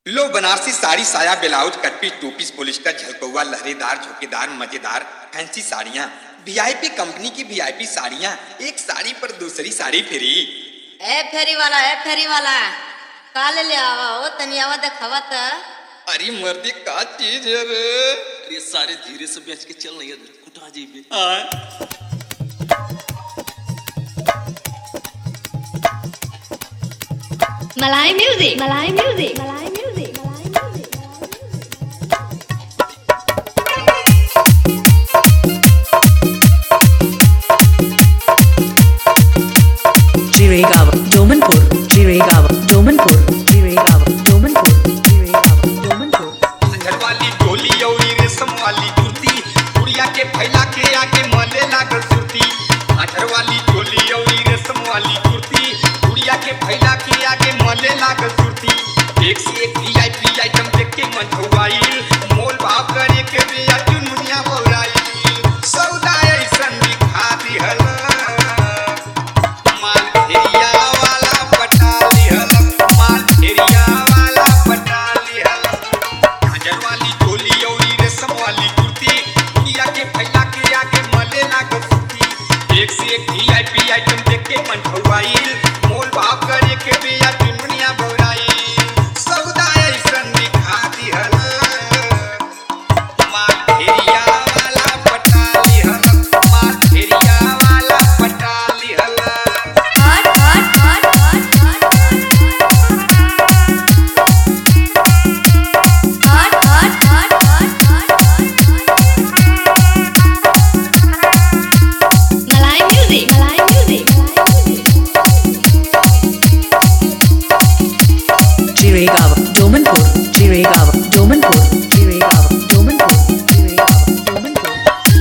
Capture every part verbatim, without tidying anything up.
लो बनारसी साड़ी साया blouse cut piece two piece polyester झलकौआ लहरेदार झोंकेदार मजेदार फैंसी साड़ियाँ वीआईपी कंपनी की वीआईपी साड़ियाँ एक साड़ी पर दूसरी साड़ी फ्री। ए फेरी वाला ए फेरी वाला काले ले आवा हो तनी आवा दिखावा त। अरे मर्दी का चीज है रे। अरे सारे धीरे से बेच के चल नहीं कुटा जीबे। मलाई music Malai music Malai music Jiregaon, Domanpur, Jiregaon, Domanpur, Jiregaon, Domanpur, Jiregaon, Domanpur. घर वाली डोली और रेशम वाली कुर्ती गुड़िया के फैला के आगे मले लागल सुरती। घर वाली डोली और रेशम वाली कुर्ती गुड़िया के फैला के आगे मले लागल सुरती। एक से एक वीआईपी आइटम देख के मन छुआई मोल भाव करे के बिया दुनिया बोलाई सौदा ऐसन दिखा दिहल माल एरिया वाला पटा लिहल माल एरिया वाला पटा लिहल। खंजर वाली डोली और रेशम वाली कुर्ती गुड़िया के फैला के आगे मले लागल सुरती। एक से एक वीआईपी आइटम देख के मन छुआई मोल भाव करे के बिया दुनिया बोलाई सौदा ऐसन दिखा दिहल माल एरिया वाला पटा लिहल माल एरिया वाला पटा लिहल। हट हट हट हट हट हट हट Malai music Malai music Jiregaon, Domanpur, Jiregaon, Domanpur, Jiregaon, Domanpur, Jiregaon, Domanpur.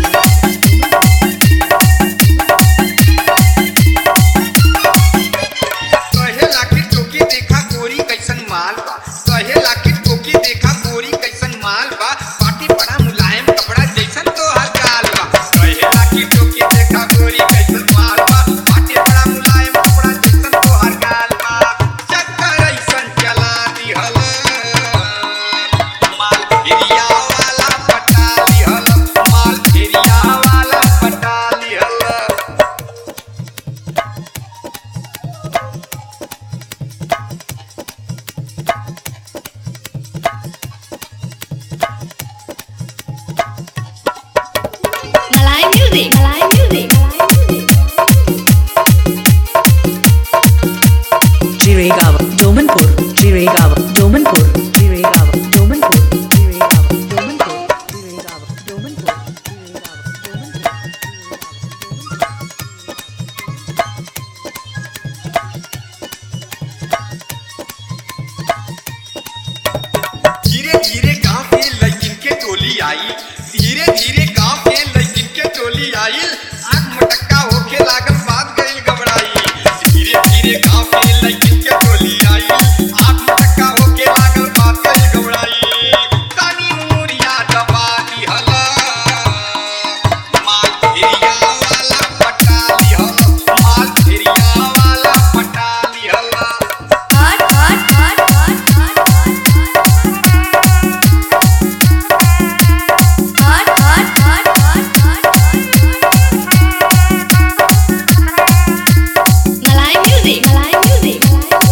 कहेला कि टोकी देखा गोरी कैसन माल बा कहेला कि टोकी देखा गोरी कैसन माल बा पाटी बड़ा मुलायम कपड़ा जैसन तो हर गाल बा। कहेला कि टोकी देखा गोरी कैसन माल बा पाटी बड़ा मुलायम कपड़ा जैसन तो हर गाल बा। चक्कर ऐसन चला दिहल माल एरिया वाला पटा लिहल माल एरिया वाला पटा लिहल। Malai music Malai music Jiregaon, Domanpur, Jiregaon, Domanpur, Jiregaon, Domanpur, Jiregaon, Domanpur, Jiregaon, Domanpur, Jiregaon, धीरे धीरे गांव के लड़किन के टोली आई धीरे धीरे गांव के लड़किन के टोली आई आंख मटक्का होके लागल बात गइल घबराई। धीरे धीरे गांव के लड़किन के टोली आई आंख मटक्का होके लागल बात गइल घबराई। कानी मुरिया दबा दिहल माल एरिया वाला पटा लिहल माल एरिया वाला पटा लिहल। हट हट हट हट हट हट हट Malai music Malai music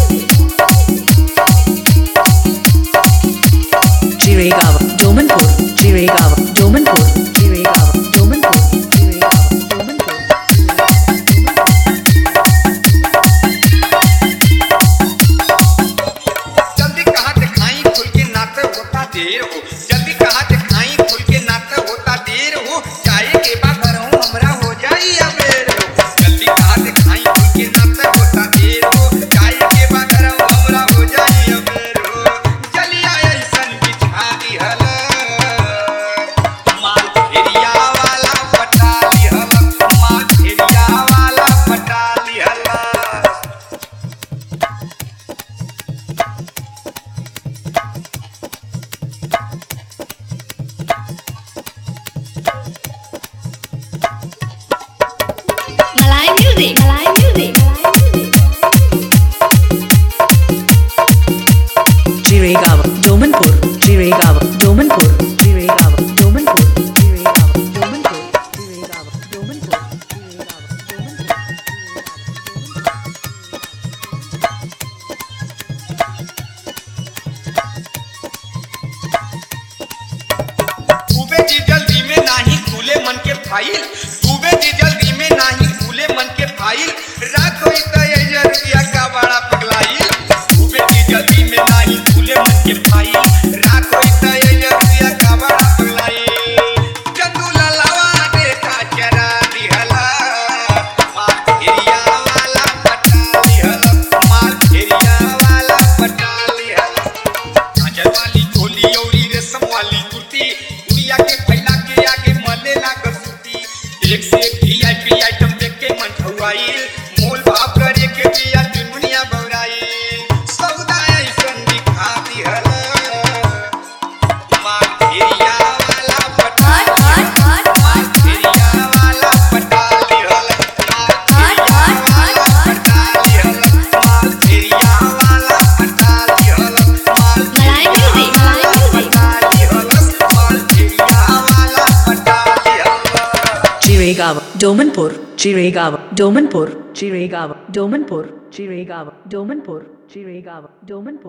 Jiregaon, Domanpur, Jiregaon, Domanpur, Jiregaon, Domanpur, Jiregaon, Domanpur. जल्दी कहाँ दिखाई खुल के नाते होता देर हो जल्दी कहाँ दिखाई खुल के नाते होता देर हो चाहे के बाद घरों हमरा हो जाई अबेर हो। जल्दी कहाँ दिखाई खुल के नाते होता देर हो चाहे के बाद घरों हमरा हो जाई अबेर हो। जलिया ऐसन बिछा दिहल माल एरिया वाला पटा लिहल माल एरिया वाला पटा लिहल। Jiregaon, Domanpur, Jiregaon, Domanpur, Jiregaon, Domanpur, Jiregaon, Domanpur, Jiregaon, Domanpur, Jiregaon, डूबे जी जल्दी में नाही खुले मन के फाइल डूबे जी जल्दी में नाही खुले मन के फाइल राखो रुपया का बड़ा पगलाइल डूबे जी जल्दी में नाही खुले मन के फाइल राखो रुपया का बड़ा पगलाइल जदू ललावा देखा चरा दिहला मार एरिया वाला पटा दिहला मार एरिया वाला पटा दिहला काजल वाली चोली औरी रेशम वाली कुर्ती दुनिया के फैला के आगे मने लागल सूती एक से एक वीआईपी आइटम देख के मन ठुआइल मोल भाव करे के बिया दुनिया बौराइल सौदा ऐसन दिखा दिहल मार एरिया वाला पटा हट हट हट मार एरिया वाला पटा दिहल मार एरिया वाला पटा दिहल मार एरिया वाला पटा दिहल मार Malay music, Malay music. Jiregaon, Domanpur, Jiregaon, Domanpur, Jiregaon, Domanpur, Jiregaon, Domanpur, Jiregaon, Domanpur.